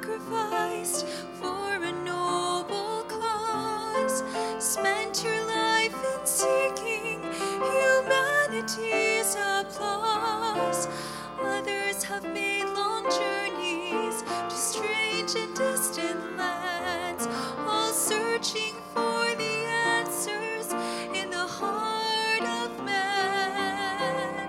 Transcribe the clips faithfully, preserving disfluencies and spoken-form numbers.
sacrificed for a noble cause, spent your life in seeking humanity's applause. Others have made long journeys to strange and distant lands, all searching for the answers in the heart of man.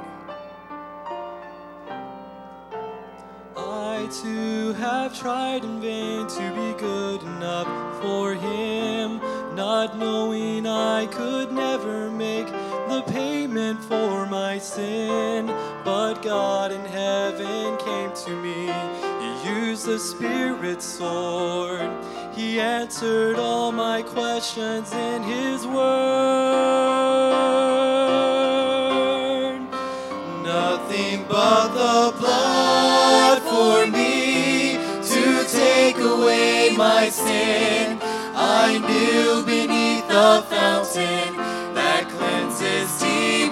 I too have tried in vain to be good enough for him, not knowing I could never make the payment for my sin. But God in heaven came to me. He used the Spirit's sword. He answered all my questions in his word. Nothing but the blood for me to take away my sin. I kneel beneath the fountain that cleanses deep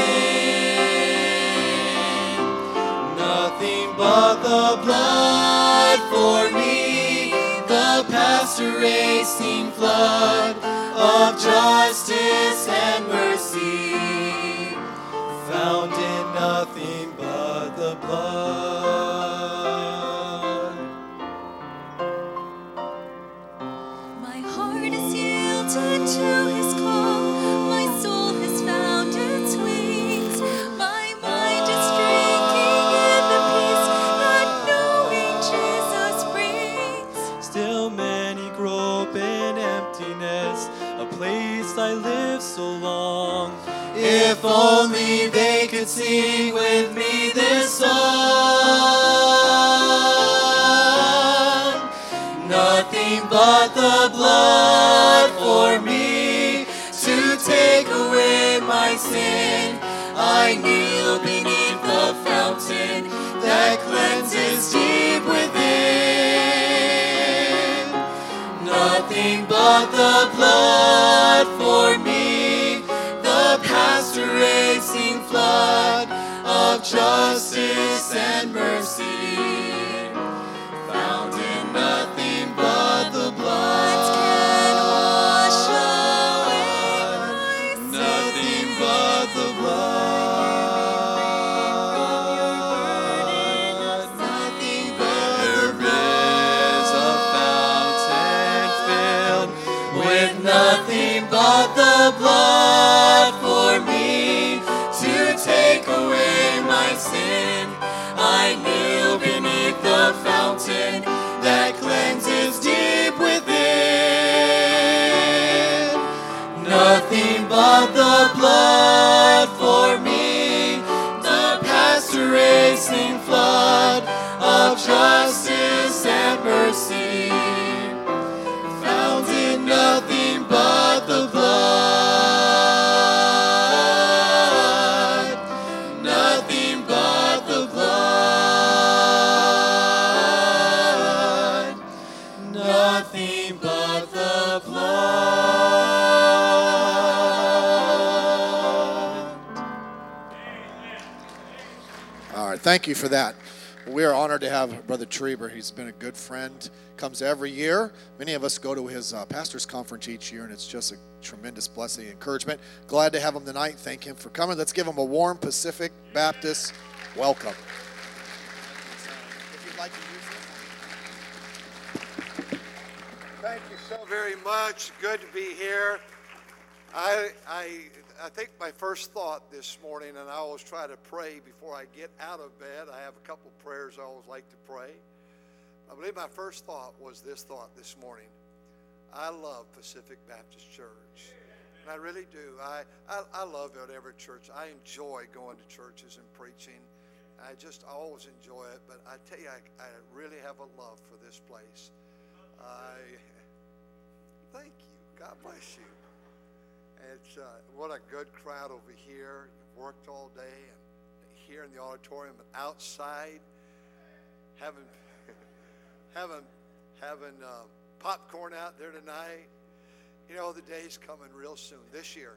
within. Nothing but the blood for me, the past erasing flood of justice and mercy, found in nothing but the blood. My heart is yielded to his call, my soul has found its wings, my mind is drinking in the peace that knowing Jesus brings. Still many grope in emptiness, a place I lived so long. If only they could sing with me this song. Nothing but the blood for me to take away my sin. I kneel beneath the fountain that cleanses deep within. Nothing but the blood for me, the past erasing flood of justice and mercy, found in nothing but the blood. Can wash away my sin. Nothing but the blood. Nothing There is a fountain filled with nothing but the blood for me to take away my sin. I kneel beneath the fountain that cleanses deep within. Nothing but the blood for me, the past erasing flood of justice and mercy, found in nothing but the blood. Nothing but the blood. Nothing but the blood. All right, thank you for that. We are honored to have Brother Trieber. He's been a good friend, comes every year. Many of us go to his uh, pastor's conference each year, and it's just a tremendous blessing and encouragement. Glad to have him tonight. Thank him for coming. Let's give him a warm Pacific Baptist welcome. If you'd like to use this. Thank you so very much. Good to be here. I, I, I think my first thought this morning, and I always try to pray before I get out of bed. I have a couple prayers I always like to pray. I believe my first thought was this thought this morning. I love Pacific Baptist Church. And I really do. I, I, I love whatever church. I enjoy going to churches and preaching. I just always enjoy it. But I tell you, I, I really have a love for this place. I thank you. God bless you. It's uh, what a good crowd over here. You've worked all day, and here in the auditorium and outside, having having having uh, popcorn out there tonight. You know, the day's coming real soon. This year,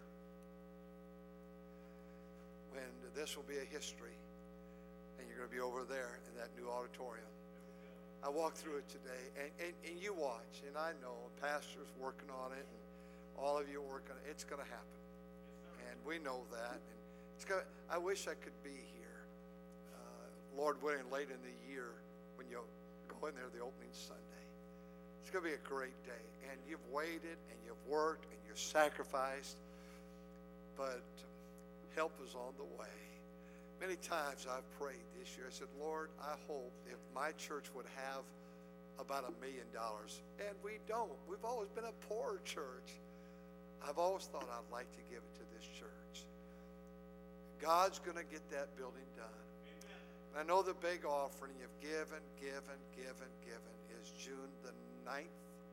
when this will be a history, and you're going to be over there in that new auditorium. I walked through it today, and, and, and you watch, and I know Pastor's working on it, and all of you are working on it. It's going to happen, and we know that. And it's gonna, I wish I could be here, uh, Lord willing, late in the year when you go in there the opening Sunday. It's going to be a great day, and you've waited, and you've worked, and you've sacrificed, but help is on the way. Many times I've prayed this year. I said, Lord, I hope if my church would have about a million dollars, and we don't. We've always been a poor church. I've always thought I'd like to give it to this church. God's going to get that building done. Amen. I know the big offering you've given, given, given, given is June the ninth.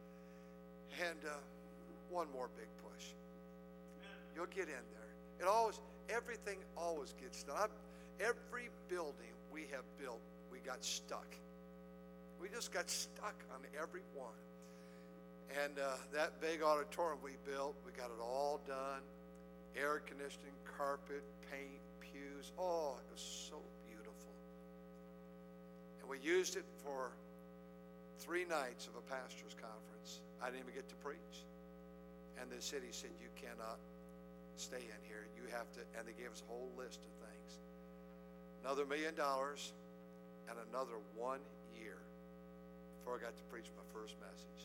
And uh, one more big push. Amen. You'll get in there. It always, everything always gets done. I've, every building we have built, we got stuck. We just got stuck on every one. And uh, that big auditorium we built, we got it all done. Air conditioning, carpet, paint, pews. Oh, it was so beautiful. And we used it for three nights of a pastor's conference. I didn't even get to preach. And the city said, you cannot stay in here. You have to, and they gave us a whole list of things. Another million dollars and another one year before I got to preach my first message.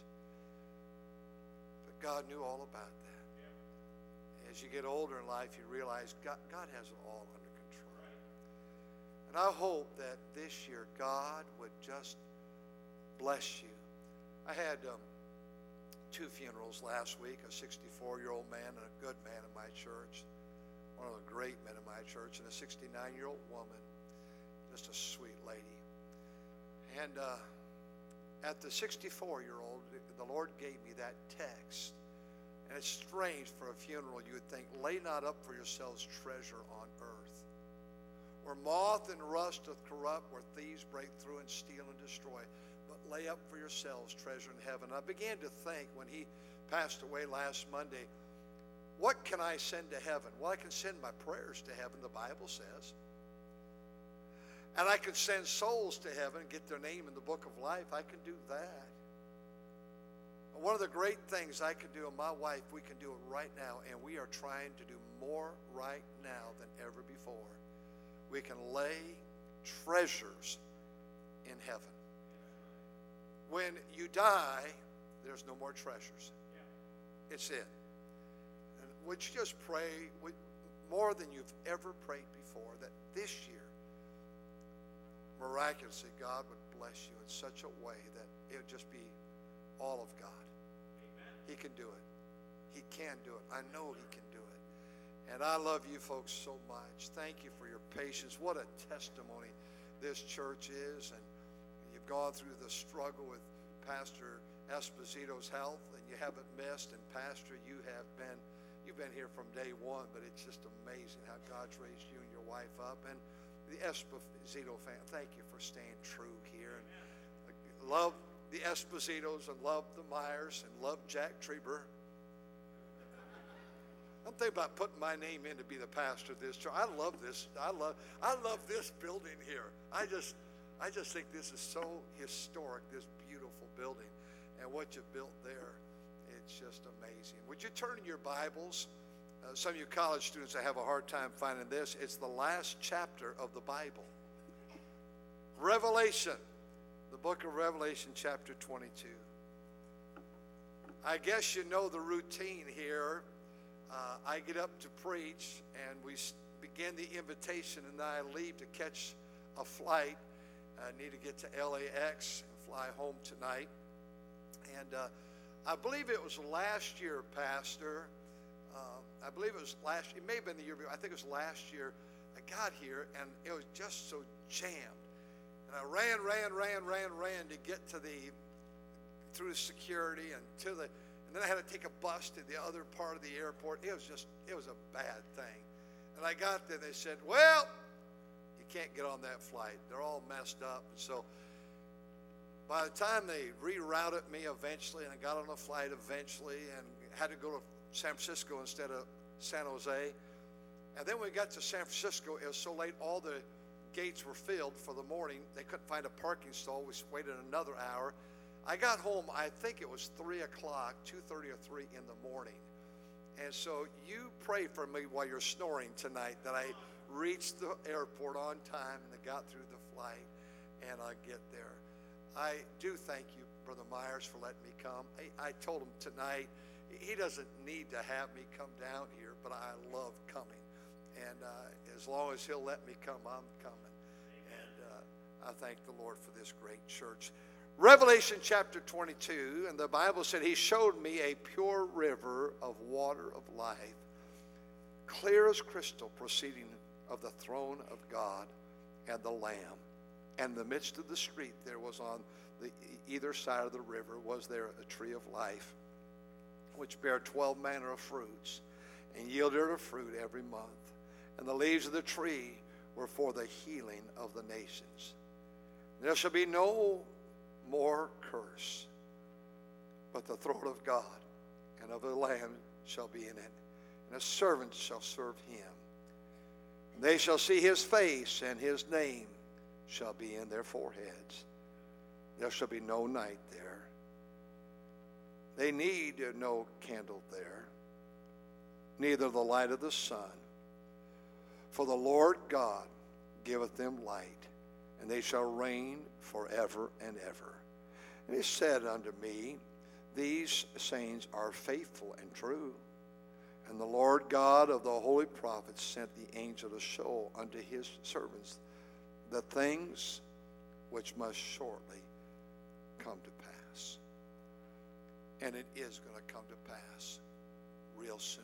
But God knew all about that. Yeah. As you get older in life, you realize God, God has it all under control. Right. And I hope that this year God would just bless you. I had um, two funerals last week, a sixty-four-year-old man and a good man in my church, one of the great men in my church, and a sixty-nine-year-old woman, just a sweet lady. And uh, at the sixty-four-year-old, the Lord gave me that text. And it's strange for a funeral, you would think, lay not up for yourselves treasure on earth, where moth and rust doth corrupt, where thieves break through and steal and destroy. But lay up for yourselves treasure in heaven. I began to think when he passed away last Monday, what can I send to heaven? Well, I can send my prayers to heaven, the Bible says. And I can send souls to heaven and get their name in the book of life. I can do that. And one of the great things I can do, and my wife, we can do it right now, and we are trying to do more right now than ever before. We can lay treasures in heaven. When you die, there's no more treasures. It's it. And would you just pray would, more than you've ever prayed before, that this year, miraculously, God would bless you in such a way that it would just be all of God. Amen. He can do it. He can do it. I know he can do it. And I love you folks so much. Thank you for your patience. What a testimony this church is. And you've gone through the struggle with Pastor Esposito's health, and you haven't missed. And Pastor, you have been, you've been here from day one, but it's just amazing how God's raised you and your wife up. And the Esposito family, thank you for staying true here. And love the Espositos and love the Myers and love Jack Treber. I'm thinking about putting my name in to be the pastor of this church. I love this. I love. I love this building here. I just, I just think this is so historic. This beautiful building, and what you've built there, it's just amazing. Would you turn in your Bibles? Uh, some of you college students that have a hard time finding this. It's the last chapter of the Bible. Revelation, the book of Revelation, chapter twenty-two. I guess you know the routine here. Uh, I get up to preach, and we begin the invitation, and then I leave to catch a flight. I need to get to L A X and fly home tonight. And uh, I believe it was last year, Pastor. Uh, I believe it was last year. It may have been the year before. I think it was last year. I got here, and it was just so jammed. And I ran, ran, ran, ran, ran to get to the, through security and to the, and then I had to take a bus to the other part of the airport. It was just, it was a bad thing. And I got there, they said, well, you can't get on that flight. They're all messed up. And so by the time they rerouted me eventually, and I got on a flight eventually and had to go to San Francisco instead of San Jose. And then when we got to San Francisco, it was so late, all the gates were filled for the morning. They couldn't find a parking stall. We waited another hour. I got home, I think it was three o'clock, two thirty or three in the morning. And so you pray for me while you're snoring tonight that I reach the airport on time and I got through the flight and I get there. I do thank you, Brother Myers, for letting me come. I, I told him tonight he doesn't need to have me come down here, but I love coming. And uh, as long as he'll let me come, I'm coming. And uh, I thank the Lord for this great church. Revelation chapter twenty-two, and the Bible said, he showed me a pure river of water of life, clear as crystal, proceeding of the throne of God and the Lamb. And in the midst of the street there was on the either side of the river was there a tree of life, which bare twelve manner of fruits, and yielded her fruit every month. And the leaves of the tree were for the healing of the nations. There shall be no more curse, but the throne of God and of the Lamb shall be in it, and his servants shall serve him. And they shall see his face, and his name shall be in their foreheads. There shall be no night there. They need no candle there, neither the light of the sun. For the Lord God giveth them light, and they shall reign forever and ever. And he said unto me, these sayings are faithful and true. And the Lord God of the holy prophets sent the angel to show unto his servants the things which must shortly come to pass. And it is going to come to pass real soon.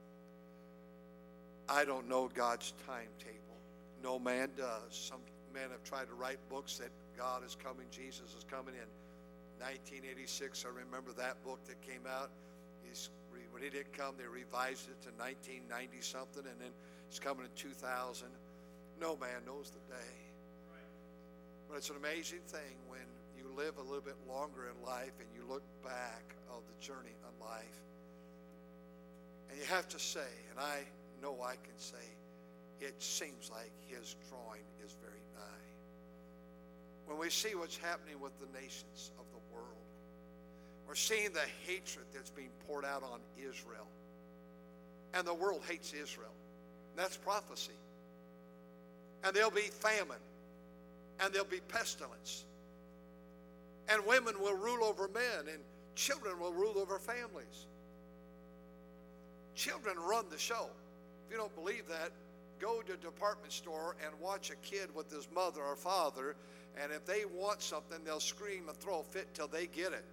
I don't know God's timetable. No man does. Some men have tried to write books that God is coming, Jesus is coming in nineteen eighty-six. I remember that book that came out. He's, when he didn't come, they revised it to nineteen ninety something, and then it's coming in two thousand. No man knows the day. But it's an amazing thing when you live a little bit longer in life and you look back of the journey in life. And you have to say, and I know I can say, it seems like his drawing is very nigh. When we see what's happening with the nations of the world, we're seeing the hatred that's being poured out on Israel. And the world hates Israel. That's prophecy. And there'll be famine. And there'll be pestilence. And women will rule over men, and children will rule over families. Children run the show. If you don't believe that, go to a department store and watch a kid with his mother or father, and if they want something, they'll scream and throw a fit till they get it.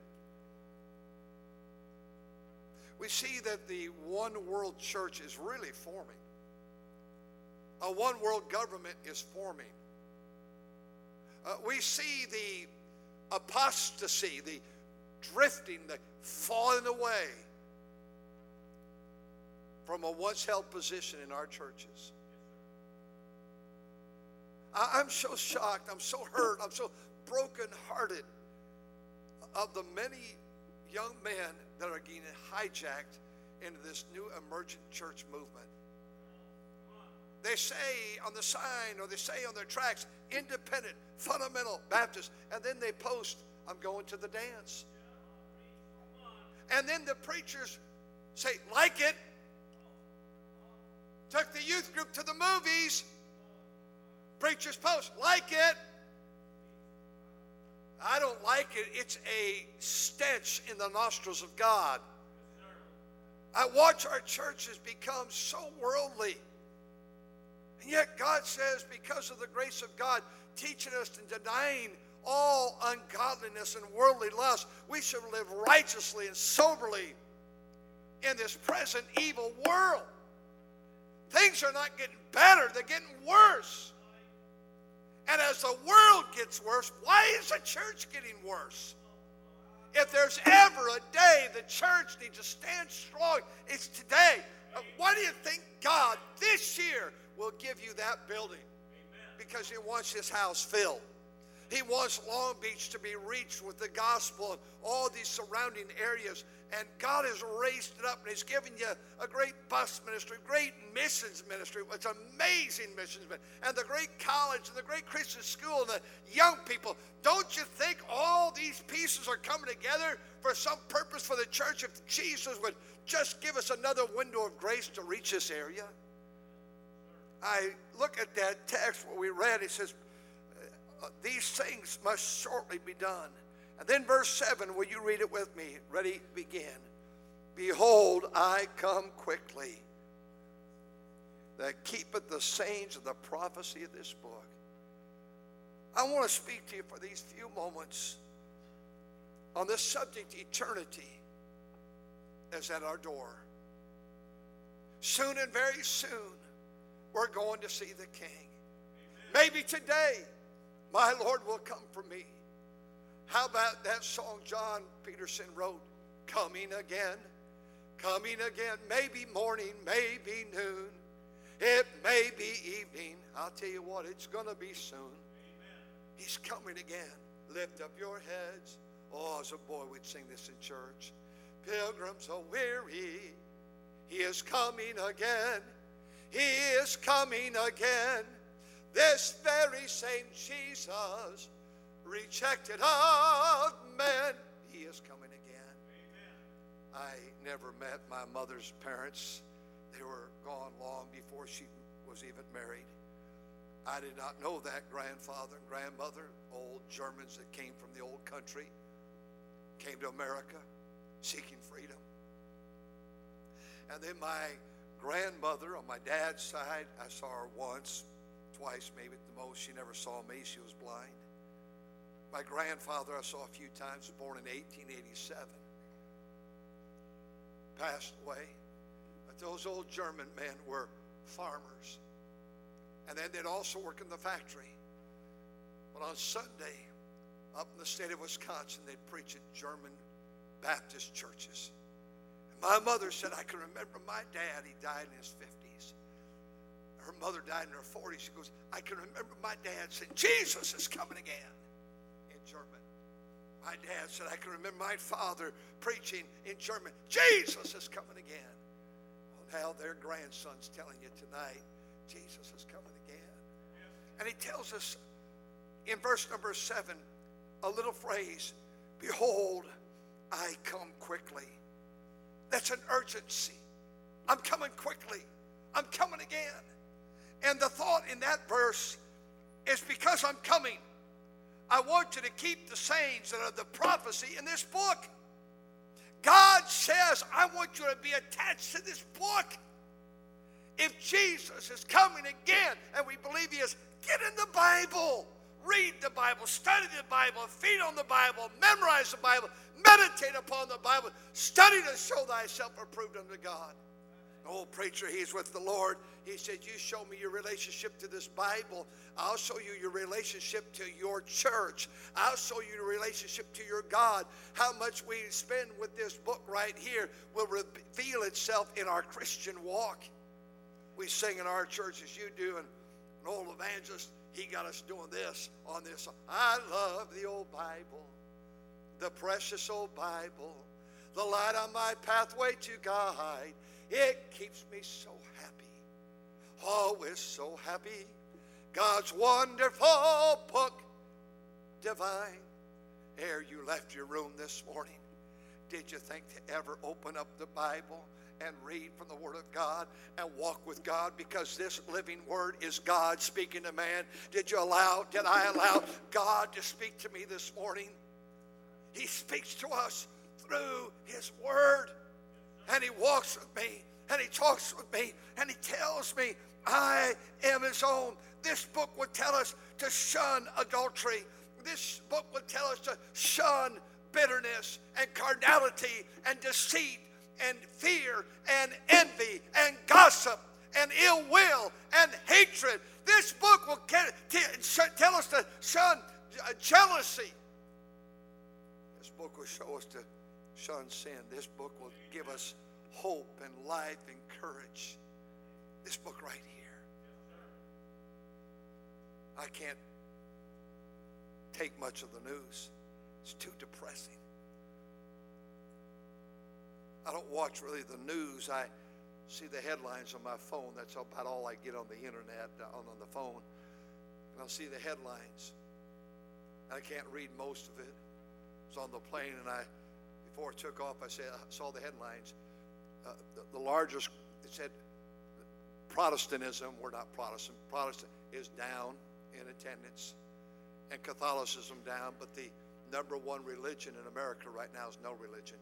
We see that the one world church is really forming. A one world government is forming. Uh, we see the apostasy, the drifting, the falling away from a once held position in our churches. I, I'm so shocked, I'm so hurt, I'm so brokenhearted of the many young men that are getting hijacked into this new emergent church movement. They say on the sign or they say on their tracts, independent, fundamental Baptist, and then they post, I'm going to the dance. And then the preachers say, like it. Took the youth group to the movies. Preachers post, like it. I don't like it. It's a stench in the nostrils of God. I watch our churches become so worldly. And yet God says, because of the grace of God, teaching us and denying all ungodliness and worldly lust, we should live righteously and soberly in this present evil world. Things are not getting better, they're getting worse. And as the world gets worse, why is the church getting worse? If there's ever a day the church needs to stand strong, it's today. Why do you think God this year will give you that building? Because he wants his house filled. He wants Long Beach to be reached with the gospel and all these surrounding areas. And God has raised it up, and He's given you a great bus ministry, great missions ministry. It's amazing missions ministry. And the great college and the great Christian school and the young people. Don't you think all these pieces are coming together for some purpose for the church if Jesus would just give us another window of grace to reach this area? I look at that text where we read, it says, these things must shortly be done. And then verse seven, will you read it with me? Ready, begin. Behold, I come quickly, that keepeth the sayings of the prophecy of this book. I want to speak to you for these few moments on this subject. Eternity is at our door. Soon and very soon, we're going to see the King. Maybe today, my Lord will come for me. How about that song John Peterson wrote? Coming again, coming again. Maybe morning, maybe noon. It may be evening. I'll tell you what, it's going to be soon. Amen. He's coming again. Lift up your heads. Oh, as a boy, we'd sing this in church. Pilgrims are weary. He is coming again. He is coming again. This very same Jesus, rejected of men, He is coming again. Amen. I never met my mother's parents. They were gone long before she was even married. I did not know that grandfather and grandmother, old Germans that came from the old country, came to America seeking freedom. And then my grandmother on my dad's side, I saw her once, twice maybe at the most. She never saw me. She was blind. My grandfather I saw a few times, born in eighteen eighty-seven. Passed away. But those old German men were farmers. And then they'd also work in the factory. But on Sunday, up in the state of Wisconsin, they'd preach at German Baptist churches. And my mother said, I can remember my dad, he died in his fifties. Her mother died in her forties. She goes, I can remember my dad saying, Jesus is coming again, in German. My dad said, I can remember my father preaching in German, Jesus is coming again. Well, now their grandson's telling you tonight, Jesus is coming again. And he tells us in verse number seven, a little phrase, behold, I come quickly. That's an urgency. I'm coming quickly. I'm coming again. And the thought in that verse is because I'm coming, I want you to keep the sayings that are the prophecy in this book. God says, I want you to be attached to this book. If Jesus is coming again, and we believe He is, get in the Bible. Read the Bible, study the Bible, feed on the Bible, memorize the Bible, meditate upon the Bible, study to show thyself approved unto God. An old preacher, he's with the Lord. He said, you show me your relationship to this Bible. I'll show you your relationship to your church. I'll show you your relationship to your God. How much we spend with this book right here will reveal itself in our Christian walk. We sing in our church as you do, and an old evangelist, he got us doing this on this. I love the old Bible, the precious old Bible, the light on my pathway to guide. It keeps me so happy, always so happy. God's wonderful book, divine. Ere you left your room this morning, did you think to ever open up the Bible and read from the Word of God and walk with God, because this living Word is God speaking to man? Did you allow, did I allow God to speak to me this morning? He speaks to us through His Word, and He walks with me, and He talks with me, and He tells me I am His own. This book would tell us to shun adultery. This book would tell us to shun bitterness and carnality and deceit and fear and envy and gossip and ill will and hatred. This book will tell us to shun jealousy. This book will show us to shun sin. This book will give us hope and life and courage. This book right here. I can't take much of the news. It's too depressing. I don't watch really the news. I see the headlines on my phone. That's about all I get on the internet, uh, on, on the phone. And I'll see the headlines. I can't read most of it. I was on the plane, and I, before it took off, I said, I saw the headlines. Uh, the, the largest, it said, Protestantism, we're not Protestant, Protestant is down in attendance, and Catholicism down, but the number one religion in America right now is no religion.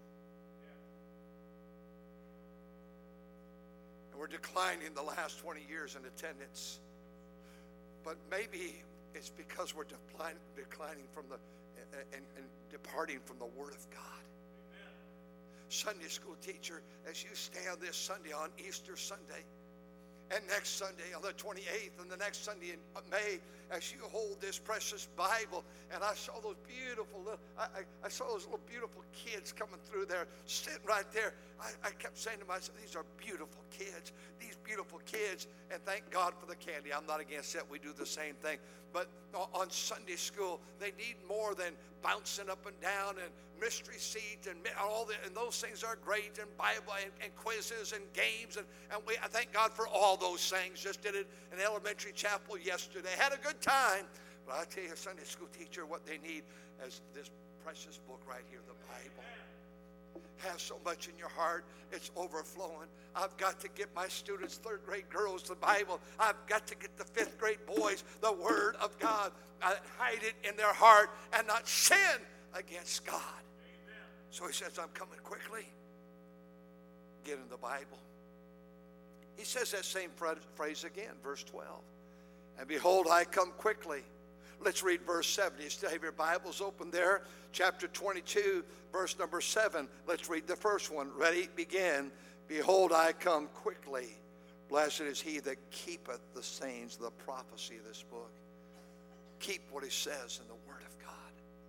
And we're declining the last twenty years in attendance. But maybe it's because we're declining, declining from the, and, and departing from the Word of God. Amen. Sunday school teacher, as you stand this Sunday on Easter Sunday, and next Sunday on the twenty-eighth, and the next Sunday in May, as you hold this precious Bible, and I saw those beautiful little, I, I, I saw those little beautiful kids coming through there, sitting right there. I, I kept saying to myself, these are beautiful kids, these beautiful kids, and thank God for the candy. I'm not against it. We do the same thing. But on Sunday school, they need more than bouncing up and down and mystery seats and all that, and those things are great, and Bible and, and quizzes and games, and, and we I thank God for all those things. Just did it in elementary chapel yesterday. Had a good time. But I tell you, a Sunday school teacher, what they need is this precious book right here, the Bible. Have so much in your heart, it's overflowing. I've got to get my students, third grade girls, the Bible. I've got to get the fifth grade boys the Word of God. I hide it in their heart and not sin against God. Amen. So he says, I'm coming quickly. Get in the Bible. He says that same phrase again, verse twelve. And behold, I come quickly. Let's read verse seven. You still have your Bibles open there? Chapter twenty-two, verse number seven. Let's read the first one. Ready? Begin. Behold, I come quickly. Blessed is he that keepeth the sayings of the prophecy of this book. Keep what he says in the Word of God.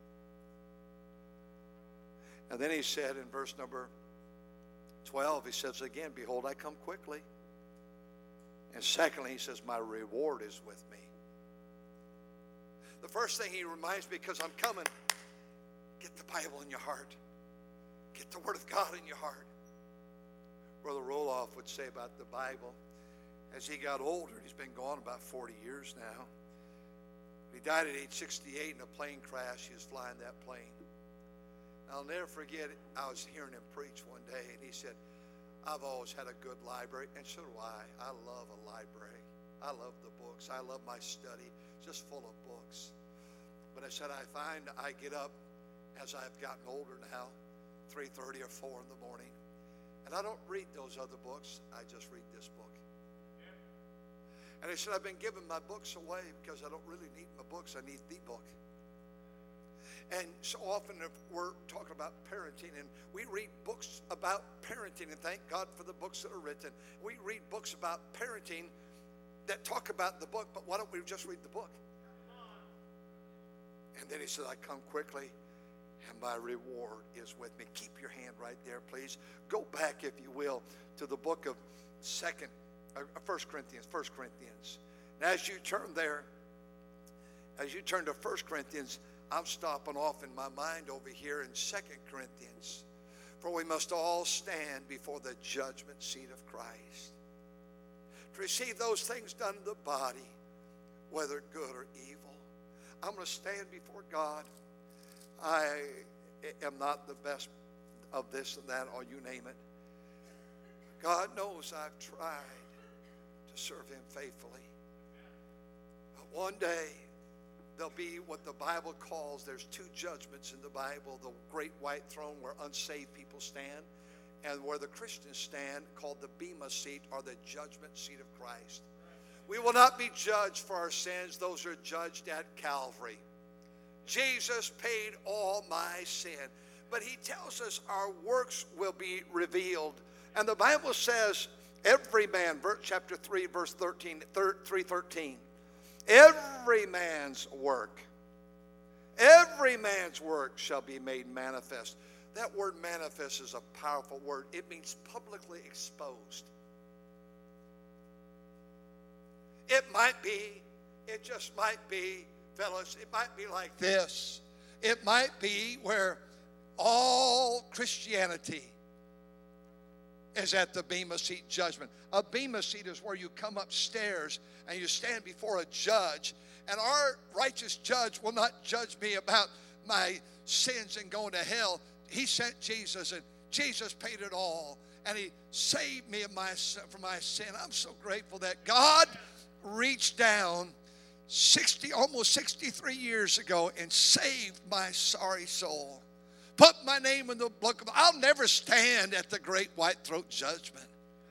And then he said in verse number twelve, he says again, behold, I come quickly. And secondly, he says, my reward is with me. The first thing he reminds me, because I'm coming, get the Bible in your heart. Get the Word of God in your heart. Brother Roloff would say about the Bible, as he got older, he's been gone about forty years now. He died at age sixty-eight in a plane crash. He was flying that plane. I'll never forget, I was hearing him preach one day, and he said, I've always had a good library, and so do I. I love a library. I love the books. I love my study, just full of books. But I said, I find I get up, as I've gotten older now, three thirty or four in the morning, and I don't read those other books. I just read this book. Yeah. And I said, I've been giving my books away because I don't really need my books. I need the book. And so often if we're talking about parenting, and we read books about parenting, and thank God for the books that are written. We read books about parenting that talk about the book, but why don't we just read the book? And then he said, I come quickly, and my reward is with me. Keep your hand right there, please. Go back, if you will, to the book of Second, uh, First Corinthians, First Corinthians. And as you turn there, as you turn to First Corinthians, I'm stopping off in my mind over here in Second Corinthians. For we must all stand before the judgment seat of Christ to receive those things done in the body, whether good or evil. I'm going to stand before God. I am not the best of this and that, or you name it. God knows I've tried to serve him faithfully. But one day, there'll be what the Bible calls, there's two judgments in the Bible, the great white throne where unsaved people stand, and where the Christians stand, called the Bema seat, or the judgment seat of Christ. We will not be judged for our sins. Those are judged at Calvary. Jesus paid all my sin. But he tells us our works will be revealed. And the Bible says, every man, chapter three, verse thirteen, three thirteen, every man's work, every man's work shall be made manifest. That word manifest is a powerful word. It means publicly exposed. It might be, it just might be fellas, it might be like this. It might be where all Christianity is at the Bema Seat judgment. A Bema Seat is where you come upstairs and you stand before a judge. And our righteous judge will not judge me about my sins and going to hell. He sent Jesus, and Jesus paid it all. And he saved me of my, from my sin. I'm so grateful that God reached down sixty, almost sixty-three years ago and saved my sorry soul. Put my name in the book of, I'll never stand at the great white throat judgment.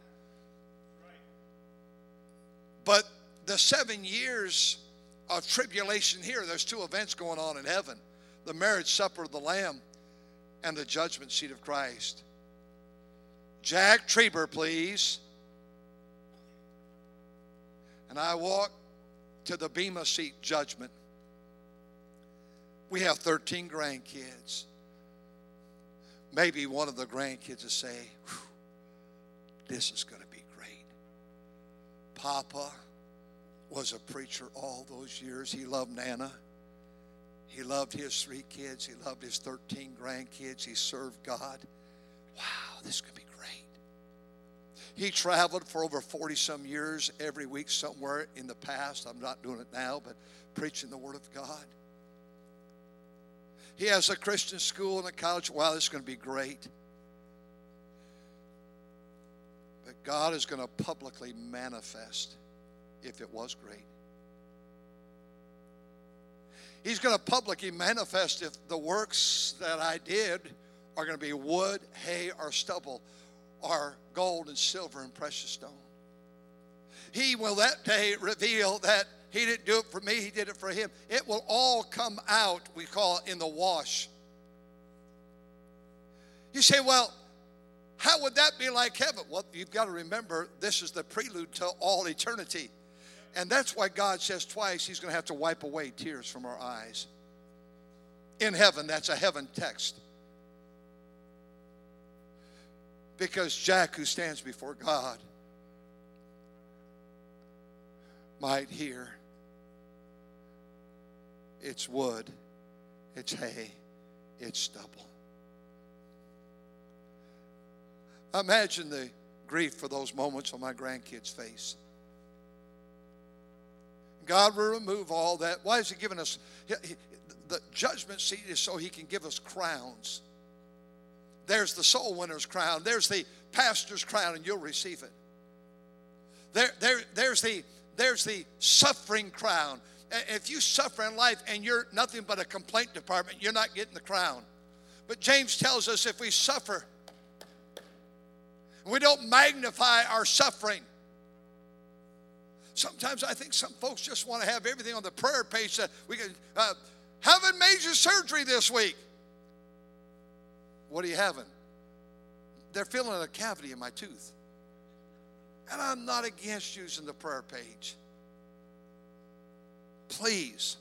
But the seven years of tribulation here, there's two events going on in heaven. The marriage supper of the Lamb and the judgment seat of Christ. Jack Trieber, please. And I walk to the Bema Seat judgment. We have thirteen grandkids. Maybe one of the grandkids will say, this is going to be great. Papa was a preacher all those years. He loved Nana. He loved his three kids. He loved his thirteen grandkids. He served God. Wow, this is going to be great. He traveled for over forty some years every week somewhere in the past. I'm not doing it now, but preaching the Word of God. He has a Christian school and a college. Wow, this is going to be great. But God is going to publicly manifest if it was great. He's going to publicly manifest if the works that I did are going to be wood, hay, or stubble, or gold and silver and precious stone. He will that day reveal that he didn't do it for me, he did it for him. It will all come out, we call it, in the wash. You say, well, how would that be like heaven? Well, you've got to remember, this is the prelude to all eternity. And that's why God says twice he's going to have to wipe away tears from our eyes. In heaven, that's a heaven text. Because Jack, who stands before God, might hear, it's wood, it's hay, it's stubble. Imagine the grief for those moments on my grandkids' face. God will remove all that. Why is he giving us? The judgment seat is so he can give us crowns. There's the soul winner's crown. There's the pastor's crown, and you'll receive it. There, there, there's the there's the suffering crown. If you suffer in life and you're nothing but a complaint department, you're not getting the crown. But James tells us if we suffer, we don't magnify our suffering. Sometimes I think some folks just want to have everything on the prayer page that we can uh, having major surgery this week. What are you having? They're filling a cavity in my tooth. And I'm not against using the prayer page. Please.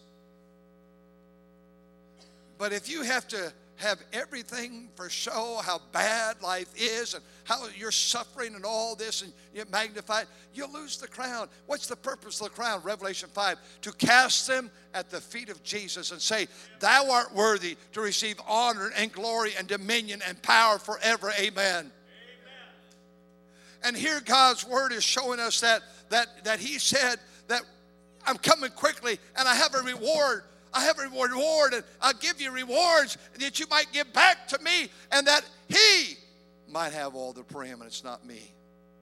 But if you have to have everything for show, how bad life is and how you're suffering and all this, and you magnify it, you'll lose the crown. What's the purpose of the crown? Revelation five, to cast them at the feet of Jesus and say, thou art worthy to receive honor and glory and dominion and power forever. Amen. Amen. And here God's word is showing us that, that, that he said that I'm coming quickly and I have a reward. I have a reward, and I'll give you rewards that you might give back to me, and that he might have all the preeminence, not me.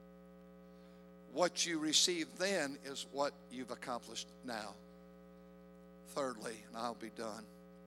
What you receive then is what you've accomplished now. Thirdly, and I'll be done.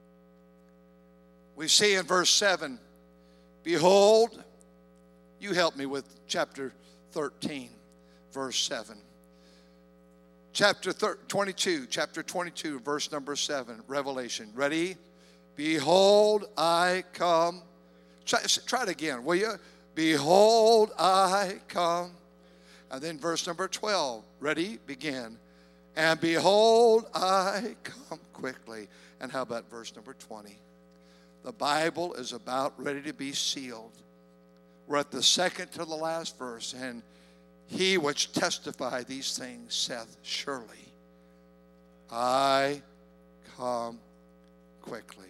We see in verse seven, behold, you help me with chapter thirteen, verse seven. Chapter twenty-two, chapter twenty-two, verse number seven, Revelation. Ready? Behold, I come. Try, try it again, will you? Behold, I come. And then verse number twelve. Ready? Begin. And behold, I come quickly. And how about verse number twenty? The Bible is about ready to be sealed. We're at the second to the last verse, and he which testify these things saith, surely I come quickly.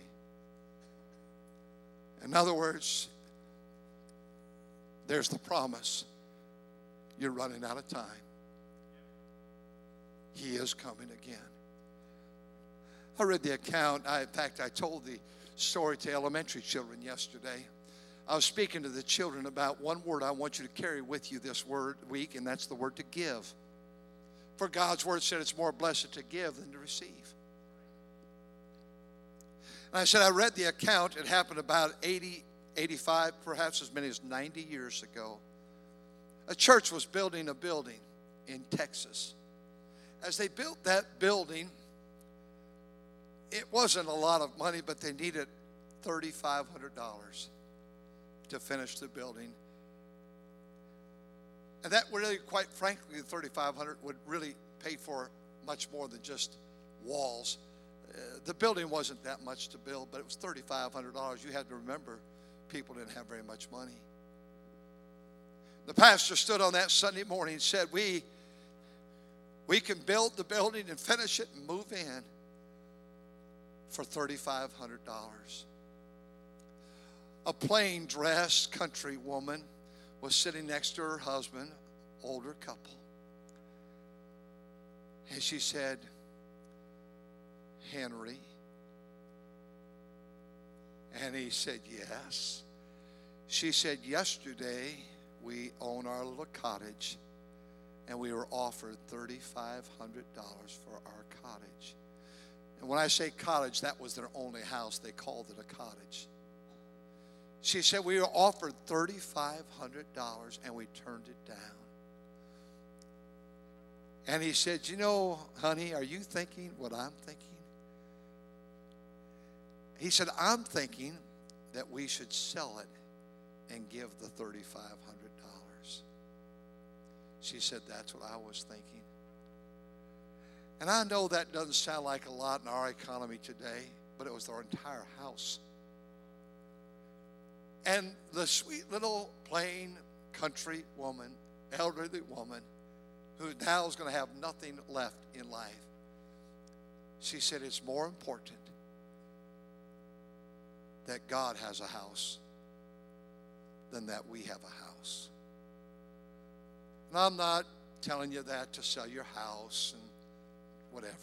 In other words, there's the promise. You're running out of time. He is coming again. I read the account. I, in fact, I told the story to elementary children yesterday. I was speaking to the children about one word I want you to carry with you this word week, and that's the word to give. For God's word said it's more blessed to give than to receive. And I said, I read the account. It happened about eighty, eighty-five, perhaps as many as ninety years ago. A church was building a building in Texas. As they built that building, it wasn't a lot of money, but they needed three thousand five hundred dollars to finish the building. And that really, quite frankly, the three thousand five hundred dollars would really pay for much more than just walls. Uh, the building wasn't that much to build, but it was three thousand five hundred dollars. You had to remember, people didn't have very much money. The pastor stood on that Sunday morning and said, we, we can build the building and finish it and move in for three thousand five hundred dollars. A plain dressed country woman was sitting next to her husband, older couple. And she said, Henry? And he said, yes. She said, yesterday we own our little cottage and we were offered three thousand five hundred dollars for our cottage. And when I say cottage, that was their only house. They called it a cottage. She said, we were offered three thousand five hundred dollars and we turned it down. And he said, you know, honey, are you thinking what I'm thinking? He said, I'm thinking that we should sell it and give the three thousand five hundred dollars. She said, that's what I was thinking. And I know that doesn't sound like a lot in our economy today, but it was their entire house. And the sweet little plain country woman, elderly woman, who now is going to have nothing left in life, she said it's more important that God has a house than that we have a house. And I'm not telling you that to sell your house and whatever.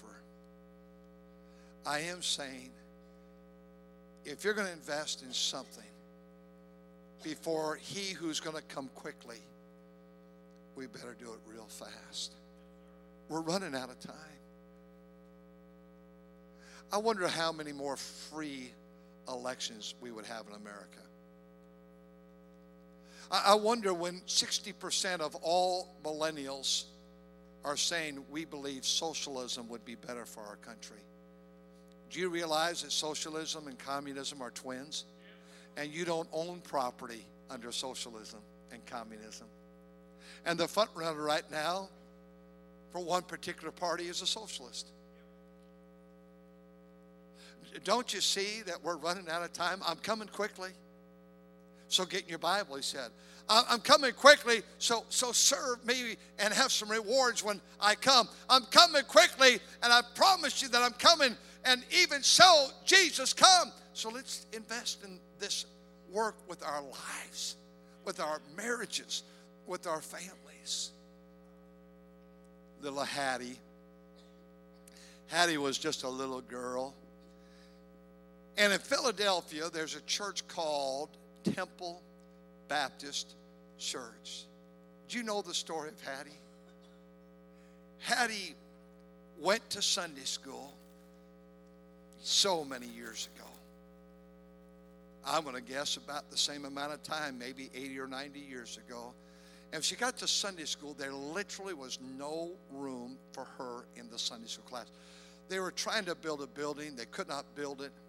I am saying, if you're going to invest in something before he who's going to come quickly, we better do it real fast. We're running out of time. I wonder how many more free elections we would have in America. I wonder when sixty percent of all millennials are saying we believe socialism would be better for our country. Do you realize that socialism and communism are twins? And you don't own property under socialism and communism. And the front runner right now for one particular party is a socialist. Don't you see that we're running out of time? I'm coming quickly. So get in your Bible, he said. I'm coming quickly, so, so serve me and have some rewards when I come. I'm coming quickly, and I promise you that I'm coming, and even so, Jesus come. So let's invest in this work with our lives, with our marriages, with our families. Little Hattie. Hattie was just a little girl. And in Philadelphia, there's a church called Temple Baptist Church. Do you know the story of Hattie? Hattie went to Sunday school so many years ago. I'm going to guess about the same amount of time, maybe eighty or ninety years ago. And she got to Sunday school, there literally was no room for her in the Sunday school class. They were trying to build a building. They could not build it.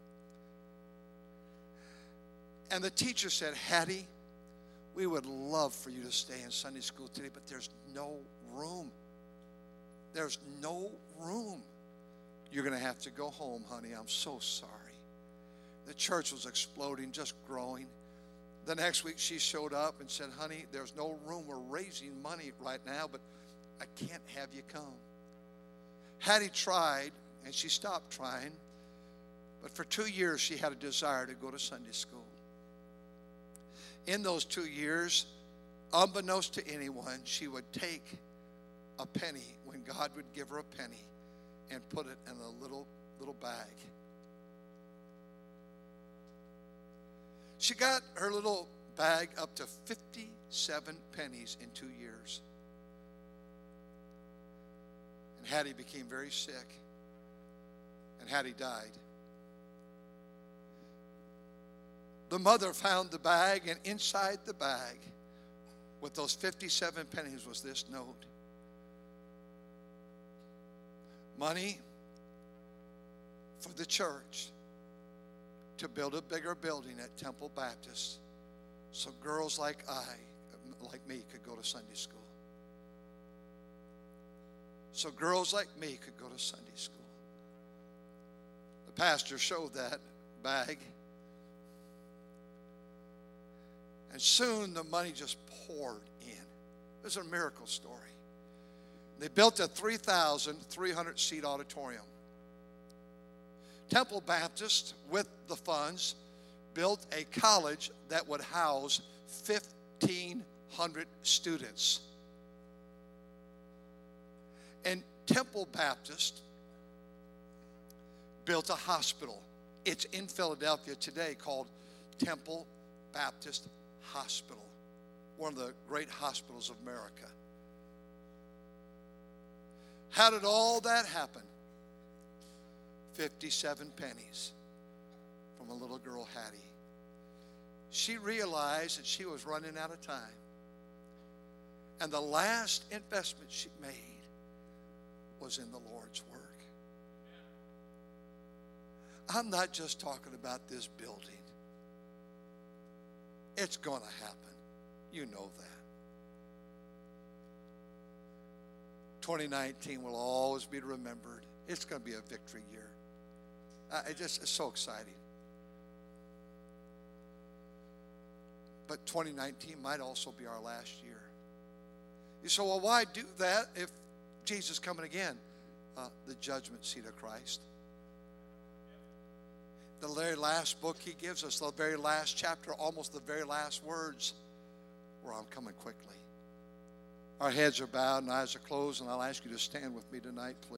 And the teacher said, Hattie, we would love for you to stay in Sunday school today, but there's no room. There's no room. You're going to have to go home, honey. I'm so sorry. The church was exploding, just growing. The next week she showed up and said, honey, there's no room. We're raising money right now, but I can't have you come. Hattie tried, and she stopped trying. But for two years, she had a desire to go to Sunday school. In those two years, unbeknownst to anyone, she would take a penny when God would give her a penny and put it in a little, little bag. She got her little bag up to fifty-seven pennies in two years. And Hattie became very sick. And Hattie died. The mother found the bag, and inside the bag with those fifty-seven pennies was this note. Money for the church to build a bigger building at Temple Baptist so girls like I, like me, could go to Sunday school. So girls like me could go to Sunday school. The pastor showed that bag. And soon the money just poured in. It was a miracle story. They built a three thousand three hundred seat auditorium. Temple Baptist, with the funds, built a college that would house fifteen hundred students. And Temple Baptist built a hospital. It's in Philadelphia today called Temple Baptist Hospital, one of the great hospitals of America. How did all that happen? fifty-seven pennies from a little girl, Hattie. She realized that she was running out of time. And the last investment she made was in the Lord's work. I'm not just talking about this building. It's going to happen. You know that. twenty nineteen will always be remembered. It's going to be a victory year. Uh, it just it's so exciting. But twenty nineteen might also be our last year. You say, well, why do that if Jesus is coming again? Uh, the judgment seat of Christ. The very last book he gives us, the very last chapter, almost the very last words, where I'm coming quickly. Our heads are bowed and eyes are closed, and I'll ask you to stand with me tonight, please.